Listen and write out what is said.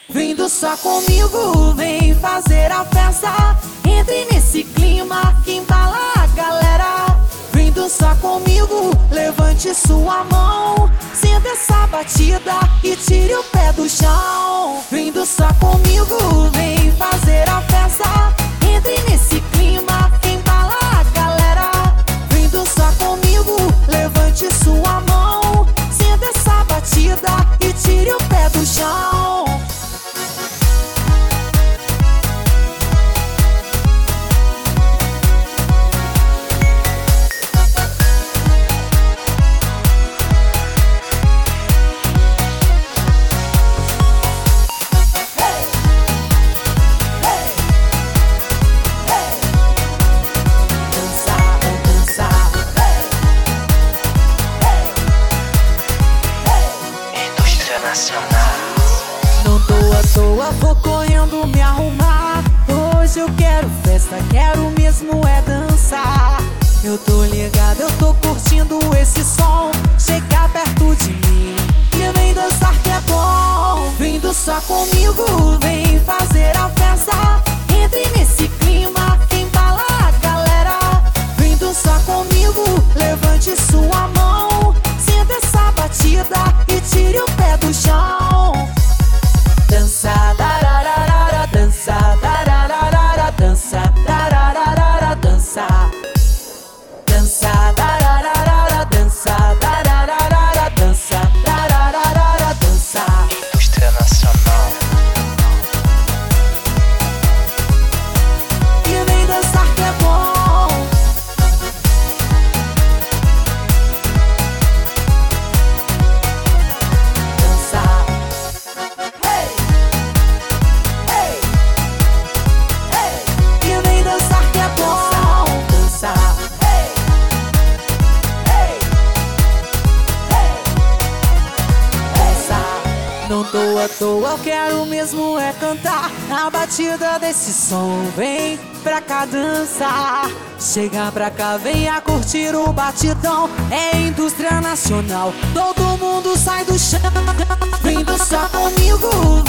Vem dançar comigo, vem fazer a festa. Entre nesse clima que embala a galera. Vem dançar comigo, levante sua mão. Sinta essa batida e tire o pé do chão. Vem dançar comigo, vem fazer a festa. Entre nesse clima que embala a galera. Vem dançar comigo, levante sua mão. Sinta essa batida e tire o pé do chão. Não tô à toa, vou correndo me arrumar. Hoje eu quero festa, quero mesmo é dançar. Eu tô ligado, eu tô curtindo esse som. Chega perto de mim e vem dançar que é bom. Vem dançar comigo, vem fazer a festa. Entre nesse clima que embala a galera. Vem dançar comigo, levante sua mão. Sinta essa batida e tire o pé do chão. Dança, dararara, dança, dararara, dança, dararara, dança. Dança, dararara, dança, dararara, dança, dararara, dança. Indústria Nacional. E vem dançar que é bom. Dançar. Hey, hey, hey. E vem dançar que é bom. Dançar. Hey, hey, hey, dançar. Não tô à toa, eu quero mesmo é cantar. A batida desse som, vem pra cá dançar. Chega pra cá, venha curtir o batidão. É indústria nacional, todo mundo sai do chão. Vem dançar comigo,